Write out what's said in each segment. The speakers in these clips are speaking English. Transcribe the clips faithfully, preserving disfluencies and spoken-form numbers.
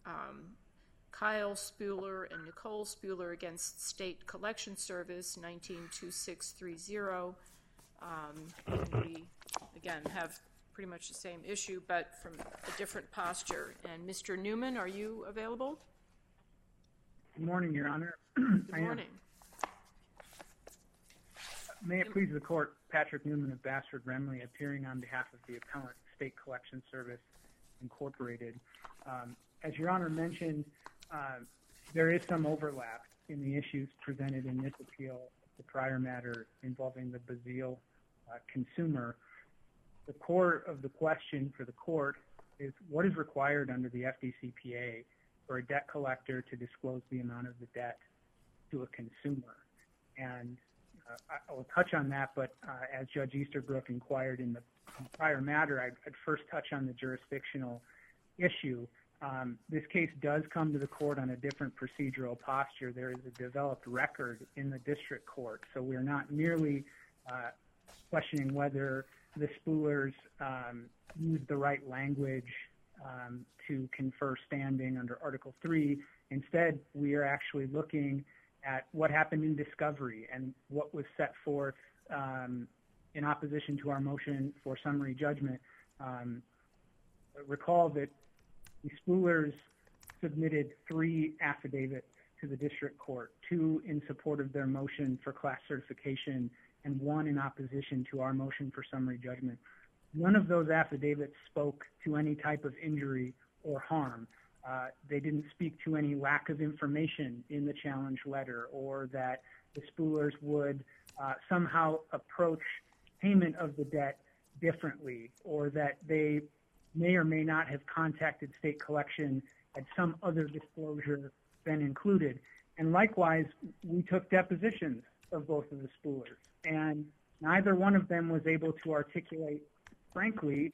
um, Kyle Spuler and Nicole Spuler against State Collection Service, nineteen two six three zero. Um, and we, again, have pretty much the same issue, but from a different posture. And Mister Newman, are you available? Good morning, Your Honor. Good morning. May it please the Court, Patrick Newman of Bassford Remley, appearing on behalf of the appellant, State Collection Service, Incorporated. Um, as Your Honor mentioned, uh, there is some overlap in the issues presented in this appeal, the prior matter involving the Bazille uh, consumer. The core of the question for the Court is what is required under the F D C P A for a debt collector to disclose the amount of the debt to a consumer. And uh, I will touch on that, but uh, as Judge Easterbrook inquired in the prior matter, I'd, I'd first touch on the jurisdictional issue. Um, this case does come to the Court on a different procedural posture. There is a developed record in the district court, so we're not merely uh, questioning whether the Spulers um, used the right language um, to confer standing under Article three. Instead, we are actually looking at what happened in discovery and what was set forth um, in opposition to our motion for summary judgment. Um, recall that the Spulers submitted three affidavits to the district court, two in support of their motion for class certification and one in opposition to our motion for summary judgment. None of those affidavits spoke to any type of injury or harm. Uh, they didn't speak to any lack of information in the challenge letter or that the Spulers would uh, somehow approach payment of the debt differently or that they may or may not have contacted state collection had some other disclosure been included. And likewise, we took depositions of both of the Spulers, and neither one of them was able to articulate, frankly,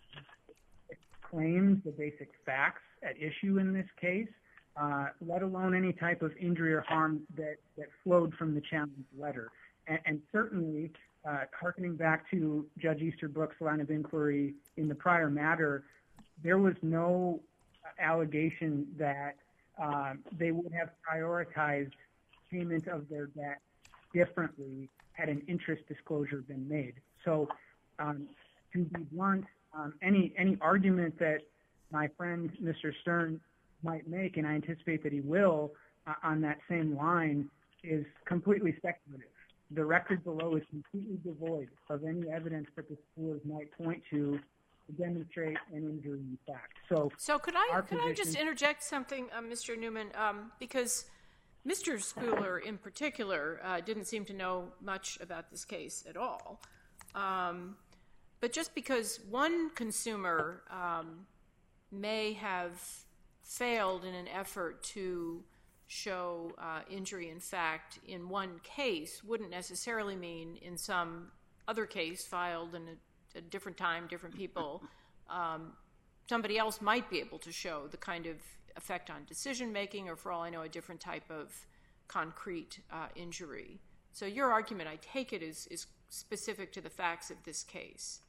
claims, the basic facts at issue in this case, uh, let alone any type of injury or harm that, that flowed from the challenge letter. And, and certainly, uh, hearkening back to Judge Easterbrook's line of inquiry in the prior matter, there was no allegation that uh, they would have prioritized payment of their debt differently had an interest disclosure been made. So um, to be blunt, um, any any argument that my friend Mister Stern might make, and I anticipate that he will, uh, on that same line, is completely speculative. The record below is completely devoid of any evidence that the Spulers might point to to demonstrate an injury in fact. So, so could I could position, I just interject something, uh, Mister Newman, um, because Mister Spuler in particular uh, didn't seem to know much about this case at all. Um, but just because one consumer um, may have failed in an effort to show uh, injury in fact in one case wouldn't necessarily mean in some other case filed in a, a different time, different people, um, somebody else might be able to show the kind of effect on decision-making or, for all I know, a different type of concrete uh, injury. So your argument, I take it, is, is specific to the facts of this case.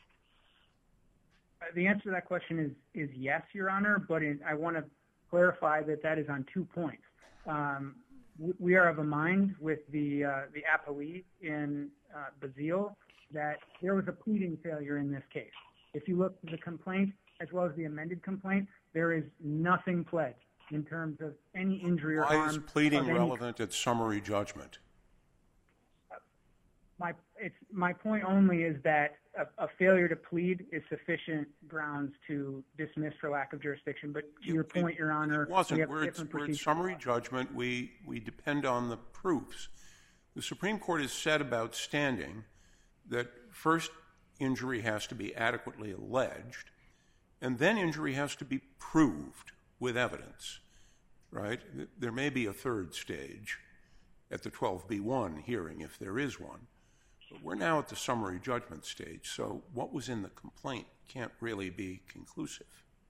The answer to that question is, is yes, Your Honor, but in, I want to clarify that that is on two points. Um, we, we are of a mind with the, uh, the appellee in uh, Bazille that there was a pleading failure in this case. If you look at the complaint as well as the amended complaint, there is nothing pled in terms of any injury or harm. Why is pleading relevant at summary judgment? My, it's, my point only is that a, a failure to plead is sufficient grounds to dismiss for lack of jurisdiction. But to your point, Your Honor, it wasn't. we have we're different at, we're at procedures. summary judgment. We, we depend on the proofs. The Supreme Court has said about standing that first injury has to be adequately alleged, and then injury has to be proved with evidence, right? There may be a third stage at the twelve B one hearing if there is one. But we're now at the summary judgment stage, so what was in the complaint can't really be conclusive.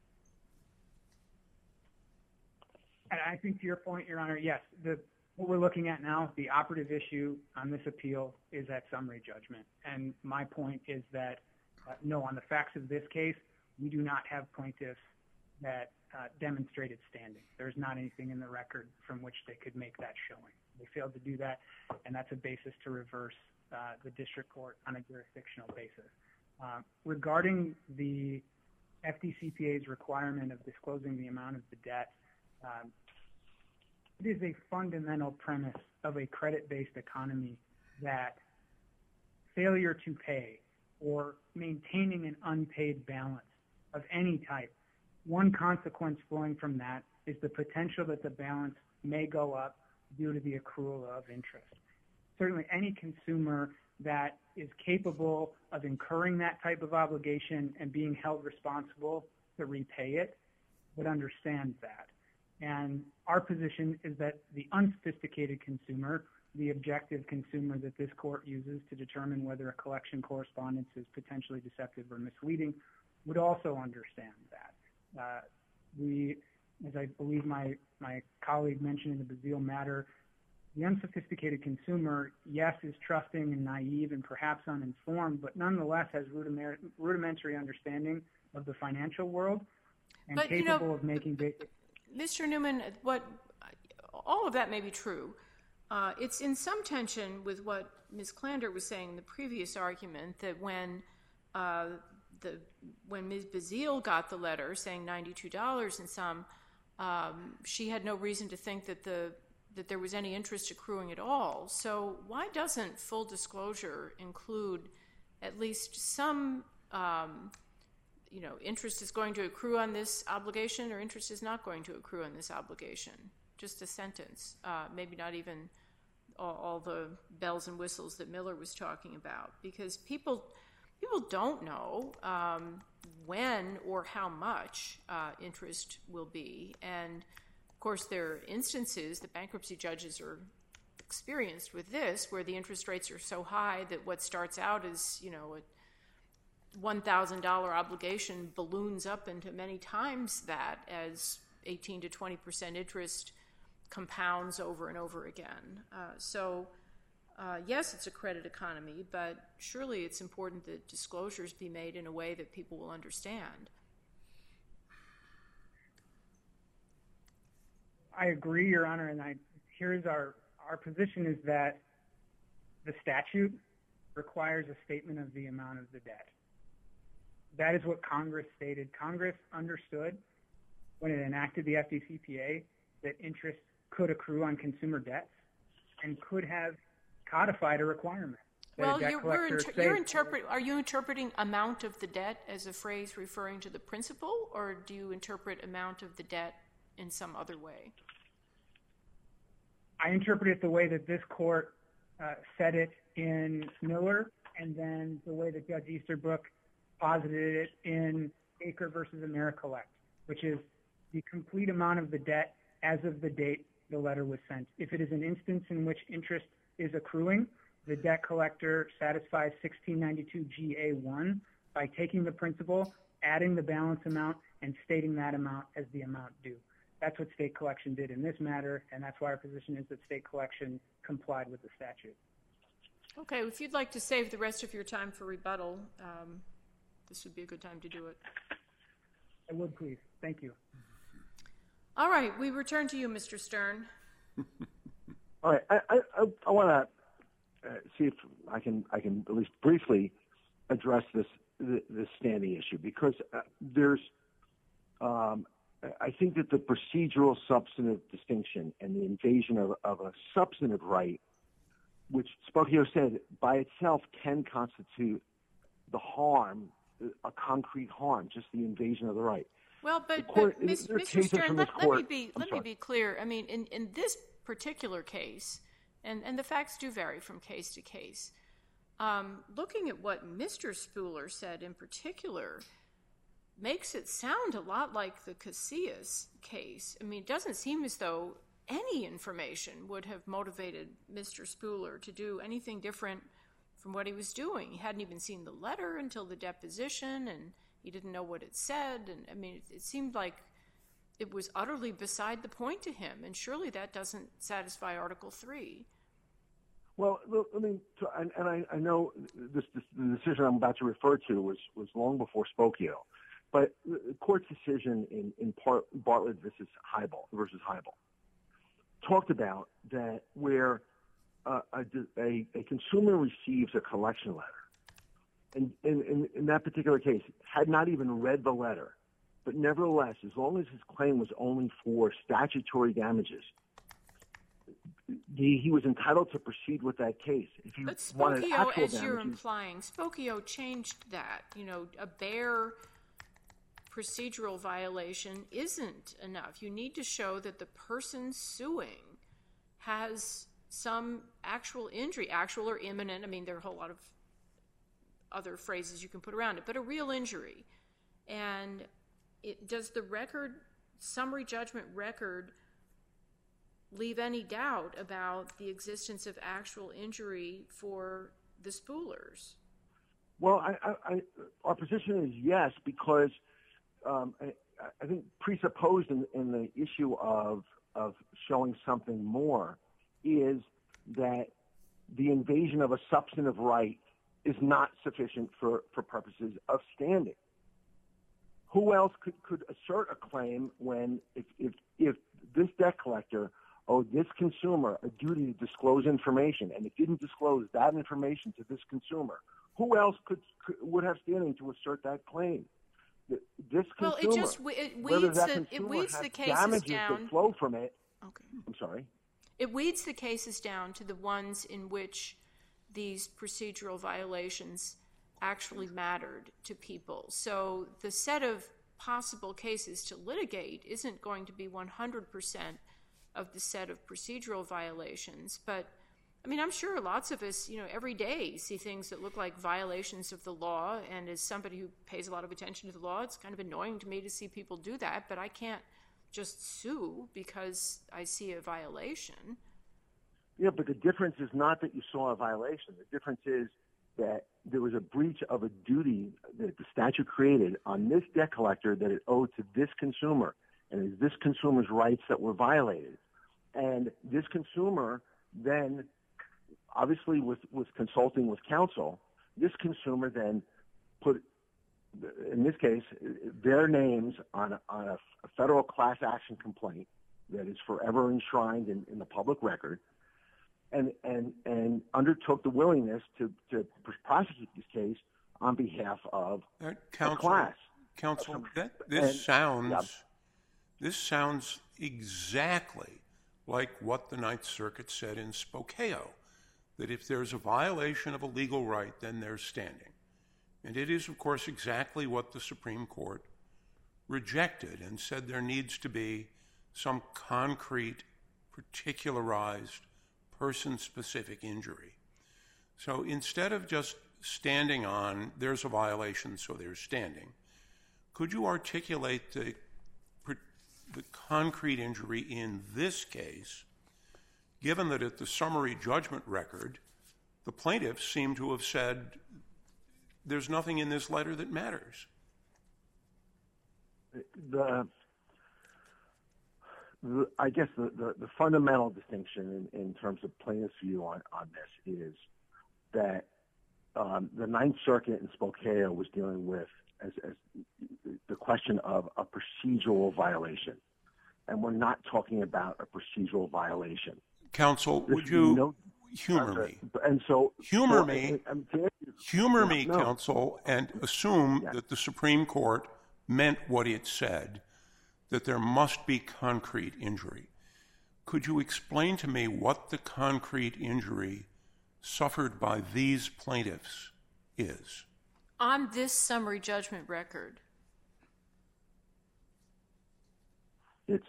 And I think to your point, Your Honor, yes, the, what we're looking at now, the operative issue on this appeal is at summary judgment. And my point is that, uh, no, on the facts of this case, we do not have plaintiffs that uh, demonstrated standing. There's not anything in the record from which they could make that showing. They failed to do that, and that's a basis to reverse uh, the district court on a jurisdictional basis. Uh, regarding the F D C P A's requirement of disclosing the amount of the debt, um, it is a fundamental premise of a credit-based economy that failure to pay or maintaining an unpaid balance of any type, one consequence flowing from that is the potential that the balance may go up due to the accrual of interest. Certainly any consumer that is capable of incurring that type of obligation and being held responsible to repay it would understand that. And our position is that the unsophisticated consumer, the objective consumer that this court uses to determine whether a collection correspondence is potentially deceptive or misleading, would also understand that. Uh, we, as I believe my, my colleague mentioned in the Bazile matter, the unsophisticated consumer, yes, is trusting and naive and perhaps uninformed, but nonetheless has rudimentary, rudimentary understanding of the financial world and but, capable you know, of making basic... Mister Newman, what all of that may be true. Uh, it's in some tension with what Miz Klander was saying in the previous argument, that when uh, the when Miz Bazile got the letter saying ninety-two dollars and some, um, she had no reason to think that the that there was any interest accruing at all. So why doesn't full disclosure include at least some, um, you know, interest is going to accrue on this obligation or interest is not going to accrue on this obligation? Just a sentence, uh, maybe not even all, all the bells and whistles that Miller was talking about, because people people don't know um, when or how much uh, interest will be. And of course, there are instances that bankruptcy judges are experienced with this, where the interest rates are so high that what starts out as, you know, a one thousand dollars obligation balloons up into many times that as eighteen to twenty percent interest compounds over and over again. Uh, so, uh, yes, it's a credit economy, but surely it's important that disclosures be made in a way that people will understand. I agree, Your Honor, and I, here's our, our position is that the statute requires a statement of the amount of the debt. That is what Congress stated. Congress understood when it enacted the F D C P A that interest could accrue on consumer debts and could have codified a requirement. Well, you're, we're inter you're interpret are you interpreting amount of the debt as a phrase referring to the principal, or do you interpret amount of the debt in some other way? I interpret it the way that this court uh, said it in Miller, and then the way that Judge Easterbrook posited it in Baker versus Americollect, which is the complete amount of the debt as of the date the letter was sent. If it is an instance in which interest is accruing, the debt collector satisfies sixteen ninety-two G A one by taking the principal, adding the balance amount, and stating that amount as the amount due. That's what state collection did in this matter, and that's why our position is that state collection complied with the statute. Okay, if you'd like to save the rest of your time for rebuttal, um, this would be a good time to do it. I would, please. Thank you. All right, we return to you, Mister Stern. All right, I, I, I want to uh, see if I can I can at least briefly address this this standing issue, because uh, there's um, I think that the procedural substantive distinction and the invasion of, of a substantive right, which Spokio said by itself can constitute the harm, a concrete harm, just the invasion of the right. Well, but, court, but Mister Stern, let, let me be let me be clear. I mean, in, in this particular case, and, and the facts do vary from case to case, um, looking at what Mister Spooler said in particular makes it sound a lot like the Casillas case. I mean, it doesn't seem as though any information would have motivated Mister Spooler to do anything different from what he was doing. He hadn't even seen the letter until the deposition, and he didn't know what it said. And I mean, it, it seemed like it was utterly beside the point to him, and surely that doesn't satisfy Article three. Well, I mean, and, and I, I know this, this, the decision I'm about to refer to was, was long before Spokio. but the court's decision in, in part, Bartlett versus Hybel, versus Hybel talked about that where uh, a, a, a consumer receives a collection letter, and in, in, in that particular case, had not even read the letter, but nevertheless, as long as his claim was only for statutory damages, he, he was entitled to proceed with that case. If you but wanted Spokio, actual as you're damages, implying, Spokio changed that. You know, a bare procedural violation isn't enough. You need to show that the person suing has some actual injury, actual or imminent. I mean, there are a whole lot of other phrases you can put around it, but a real injury. And it, does the record, summary judgment record, leave any doubt about the existence of actual injury for the spoolers? Well, I, I, I, our position is yes, because um, I, I think presupposed in, in the issue of of showing something more is that the invasion of a substantive right is not sufficient for, for purposes of standing. Who else could, could assert a claim when if, if, if this debt collector owed this consumer a duty to disclose information and it didn't disclose that information to this consumer? Who else could, could would have standing to assert that claim? This consumer, well, it just it whether weeds that the, consumer it weeds has the cases damages down. that flow from it. Okay. I'm sorry. It weeds the cases down to the ones in which these procedural violations actually mattered to people. So the set of possible cases to litigate isn't going to be one hundred percent of the set of procedural violations. But, I mean, I'm sure lots of us, you know, every day see things that look like violations of the law, and as somebody who pays a lot of attention to the law, it's kind of annoying to me to see people do that, but I can't just sue because I see a violation. Yeah, but the difference is not that you saw a violation. The difference is that there was a breach of a duty that the statute created on this debt collector that it owed to this consumer, and it's this consumer's rights that were violated. And this consumer then, obviously was, was consulting with counsel, this consumer then put, in this case, their names on a, on a federal class action complaint that is forever enshrined in, in the public record, and and and undertook the willingness to, to prosecute this case on behalf of uh, counsel, the class. Counsel, that, this and, sounds yeah. this sounds exactly like what the Ninth Circuit said in Spokeo, that if there's a violation of a legal right, then there's standing. And it is, of course, exactly what the Supreme Court rejected and said there needs to be some concrete, particularized, person-specific injury. So instead of just standing on, there's a violation, so there's standing, could you articulate the, the concrete injury in this case, given that at the summary judgment record, the plaintiffs seem to have said there's nothing in this letter that matters? The, the I guess the, the, the fundamental distinction in, in terms of plaintiff's view on, on this is that um, the Ninth Circuit in Spokeo was dealing with as, as the question of a procedural violation. And we're not talking about a procedural violation. Counsel, There's would you no, humor me? And so humor so, me, I'm, I'm humor no, me, no. counsel, and assume Yeah. that the Supreme Court meant what it said, that there must be concrete injury. Could you explain to me what the concrete injury suffered by these plaintiffs is? On this summary judgment record, It's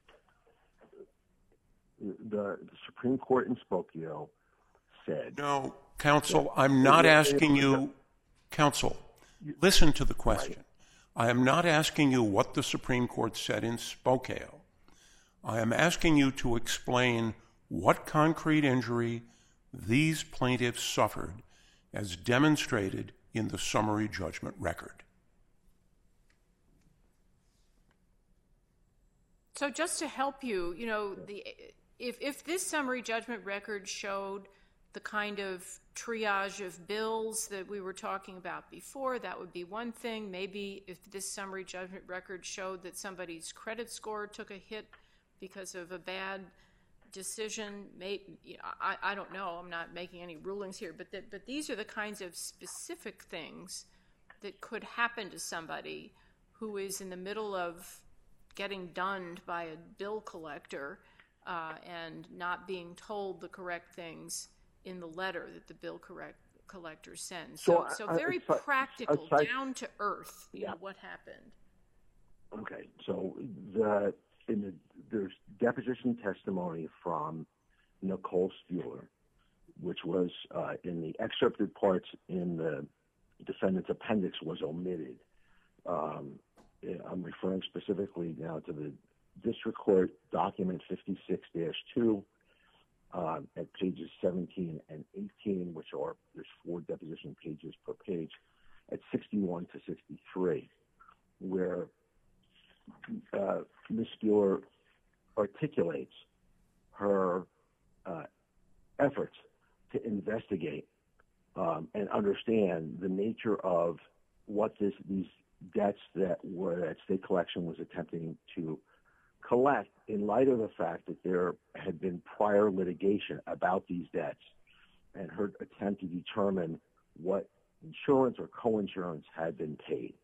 the, the Supreme Court in Spokeo said. No, counsel, I'm not asking you, counsel, listen to the question. I am not asking you what the Supreme Court said in Spokeo. I am asking you to explain what concrete injury these plaintiffs suffered as demonstrated in the summary judgment record. so just to help you, you know, the if if this summary judgment record showed the kind of triage of bills that we were talking about before, that would be one thing. Maybe if this summary judgment record showed that somebody's credit score took a hit because of a bad decision, maybe, I, I don't know, I'm not making any rulings here, but that, but these are the kinds of specific things that could happen to somebody who is in the middle of getting dunned by a bill collector uh, and not being told the correct things in the letter that the bill correct collector sends. So, so, so very uh, practical, uh, down to earth, you yeah. know, what happened. Okay, so the, in the there's deposition testimony from Nicole Spuler, which was uh, in the excerpted parts in the defendant's appendix was omitted. Um, I'm referring specifically now to the district court document fifty-six dash two uh, at pages seventeen and eighteen, which are, there's four deposition pages per page, at sixty-one to sixty-three, where uh, Miz Spuler articulates her uh, efforts to investigate um, and understand the nature of what this, these debts that were that state collection was attempting to collect, in light of the fact that there had been prior litigation about these debts, and her attempt to determine what insurance or co-insurance had been paid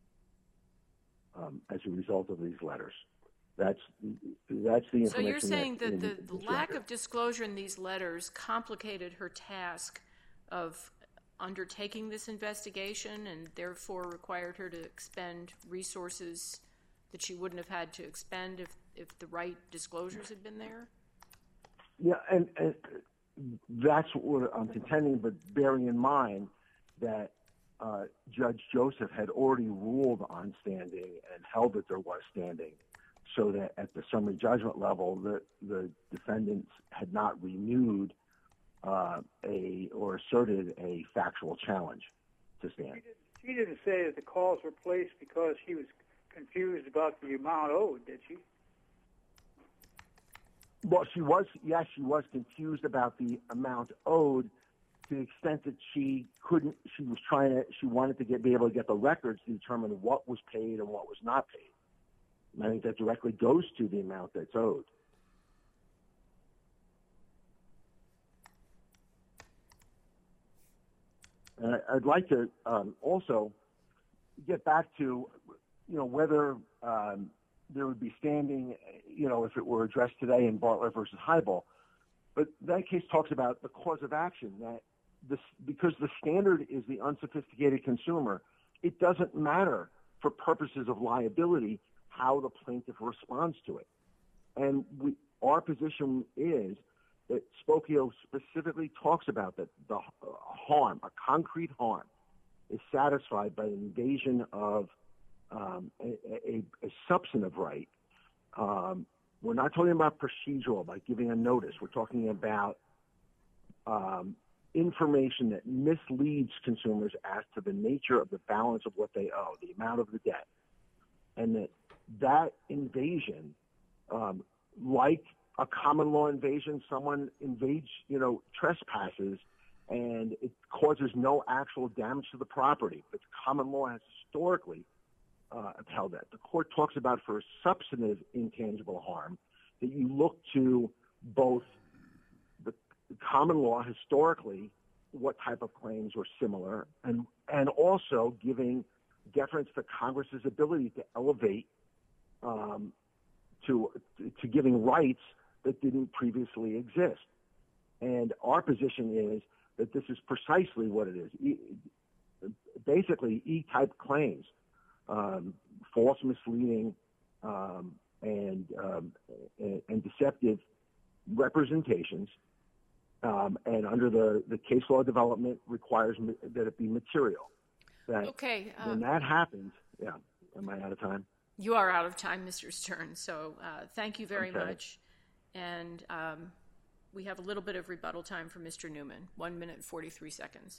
um, as a result of these letters. That's that's the information. So you're saying that the, the lack record. of disclosure in these letters complicated her task of undertaking this investigation and therefore required her to expend resources that she wouldn't have had to expend if, if the right disclosures had been there? Yeah, and, and that's what I'm contending, but bearing in mind that uh, Judge Joseph had already ruled on standing and held that there was standing, so that at the summary judgment level, the, the defendants had not renewed uh, a or asserted a factual challenge to stand. She didn't, she didn't say that the calls were placed because she was confused about the amount owed, did she? Well, she was, yes, she was confused about the amount owed to the extent that she couldn't, she was trying to, she wanted to get, be able to get the records to determine what was paid and what was not paid. And I think that directly goes to the amount that's owed. And I'd like to um, also get back to, you know, whether um, there would be standing, you know, if it were addressed today in Bartlett versus Hybel. But that case talks about the cause of action, that this, because the standard is the unsophisticated consumer, it doesn't matter for purposes of liability how the plaintiff responds to it. And we, our position is that Spokio specifically talks about that the harm, a concrete harm, is satisfied by the invasion of um, a, a, a substantive right. Um, we're not talking about procedural, by giving a notice. We're talking about um, information that misleads consumers as to the nature of the balance of what they owe, the amount of the debt. And that that invasion, um, like a common law invasion, someone invades, you know, trespasses, and it causes no actual damage to the property. But common law has historically uh, upheld that. The court talks about for a substantive intangible harm that you look to both the, the common law historically, what type of claims were similar, and and also giving deference to Congress's ability to elevate um, to to giving rights that didn't previously exist. And our position is that this is precisely what it is. E- basically, E-type claims, um, false, misleading, um, and, um, and and deceptive representations, um, and under the, the case law development requires ma- that it be material. That okay. Uh, when that happens, yeah. Am I out of time? You are out of time, Mister Stern. So uh, thank you very okay. much. And um, we have a little bit of rebuttal time for Mister Newman. One minute and forty-three seconds.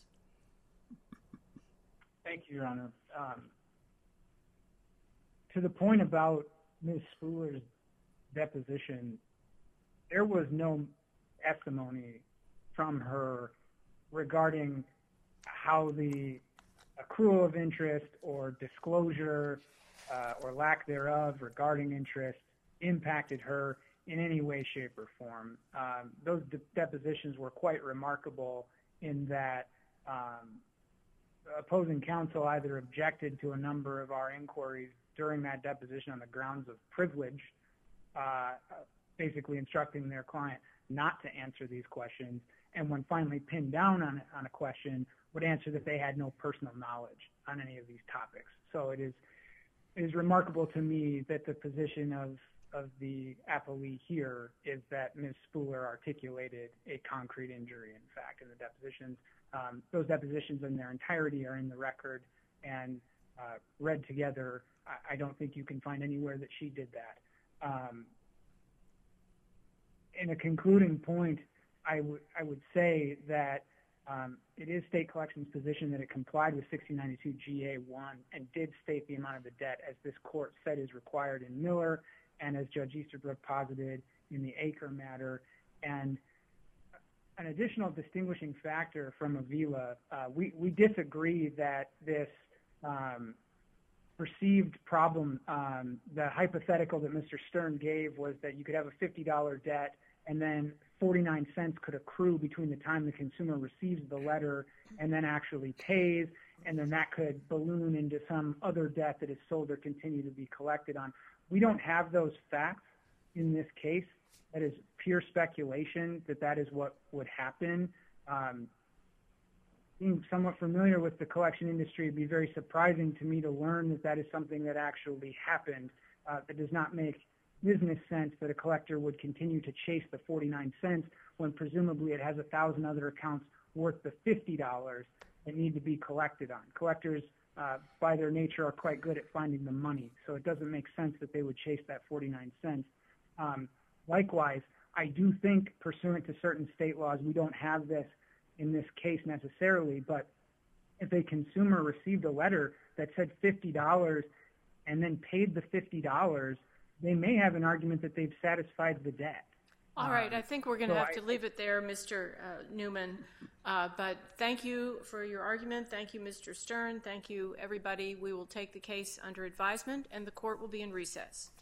Thank you, Your Honor. Um, to the point about Miz Spuler's deposition, there was no testimony from her regarding how the accrual of interest or disclosure uh, or lack thereof regarding interest impacted her in any way, shape, or form. Um, those de- depositions were quite remarkable in that um, opposing counsel either objected to a number of our inquiries during that deposition on the grounds of privilege, uh, basically instructing their client not to answer these questions, and when finally pinned down on, on a question, would answer that they had no personal knowledge on any of these topics. So it is it is remarkable to me that the position of of the appellee here is that Miz Spooler articulated a concrete injury, in fact, in the depositions. Um, those depositions in their entirety are in the record and uh, read together. I, I don't think you can find anywhere that she did that. Um, in a concluding point, I would I would say that um, it is State Collections' position that it complied with sixteen ninety-two G A one and did state the amount of the debt as this court said is required in Miller and as Judge Easterbrook posited in the Aker matter. And an additional distinguishing factor from Avila, uh, we, we disagree that this um, perceived problem, um, the hypothetical that Mister Stern gave was that you could have a fifty dollar debt and then forty-nine cents could accrue between the time the consumer receives the letter and then actually pays, and then that could balloon into some other debt that is sold or continue to be collected on. We don't have those facts in this case. That is pure speculation that that is what would happen. Um, being somewhat familiar with the collection industry, it'd be very surprising to me to learn that that is something that actually happened. Uh, that does not make business sense that a collector would continue to chase the forty-nine cents when presumably it has a thousand other accounts worth the fifty dollars that need to be collected on. Collectors, uh, by their nature, are quite good at finding the money, so it doesn't make sense that they would chase that forty-nine cents. Um, likewise, I do think, pursuant to certain state laws, we don't have this in this case necessarily, but if a consumer received a letter that said fifty dollars and then paid the fifty dollars, they may have an argument that they've satisfied the debt. All right, um, I think we're going to so have I, to leave it there, Mister Uh, Newman. Uh, but thank you for your argument. Thank you, Mister Stern. Thank you, everybody. We will take the case under advisement, and the court will be in recess.